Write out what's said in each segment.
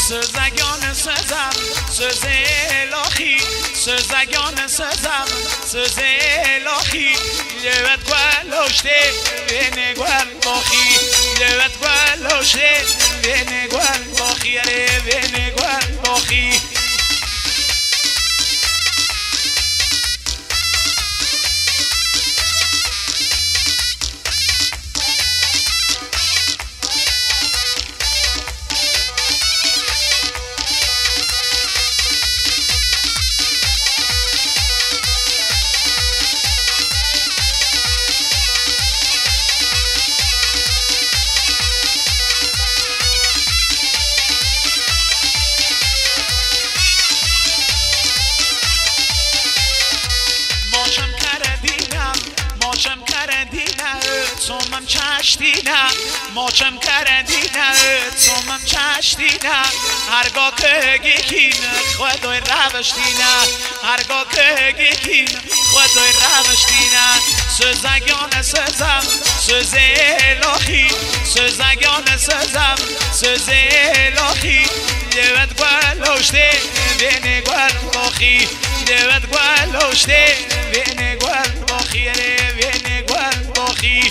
sözagane sözem, söz ilahi, sözagane sözem, söz ilahi. Levet gwaloshte, vene gwalbahi, levet gwaloshte, vene gwalbahi, vene gwalbahi. Somam çaştina, moçam karandina, somam çaştina. Harga kögikin, khodoy ravshtina, harga kögikin, khodoy ravshtina. Sözagane sözem, söz ilahi, sözagane sözem, söz ilahi. Levet gwaloshte, vene gwalbahi, levet gwaloshte, vene gwalbahi, vene gwalbahi.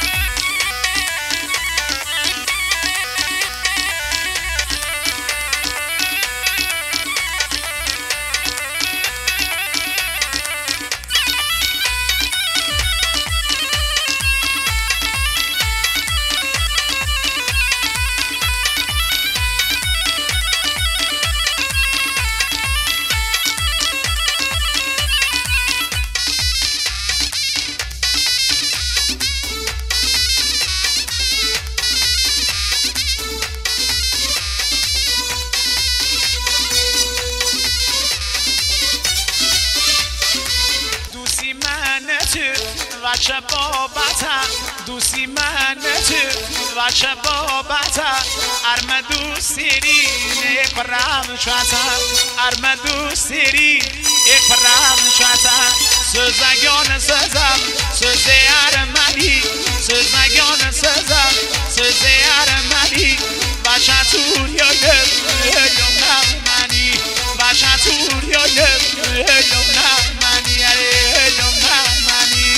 وچه بابتا دوستی من تو وچه بابتا ارم دوستیری یک پرام شوتا ارم دوستیری یک پرام شوتا سوزگان سوزم سوز ارمنی سوزگان سوزم سوز ارمنی وچه تور یادم هلم نمانی وچه تور یادم هلم نمانی هلم نمانی.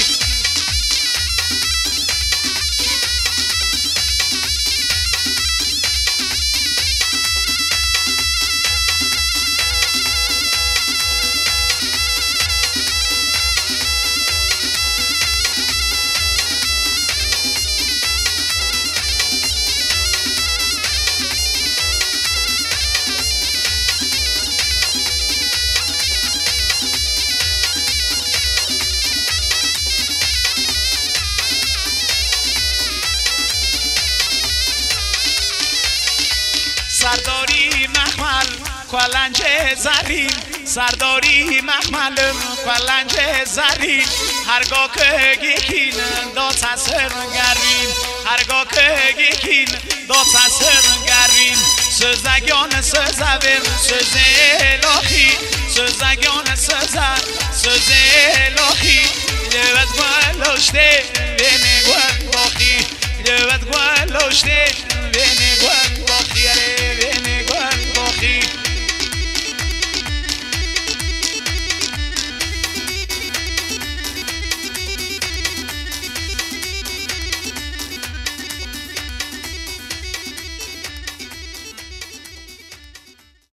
سرداری مخمل کلنج زرین سرداری مخملم کلنج زرین هرگاه که گیکین دا تسرگرین هرگاه که گیکین دا تسرگرین سوزگان سوزم سوز الهی سوزگان سوزم سوز الهی لبت گلاشته بینه گل باخی لبت گلاشته بینه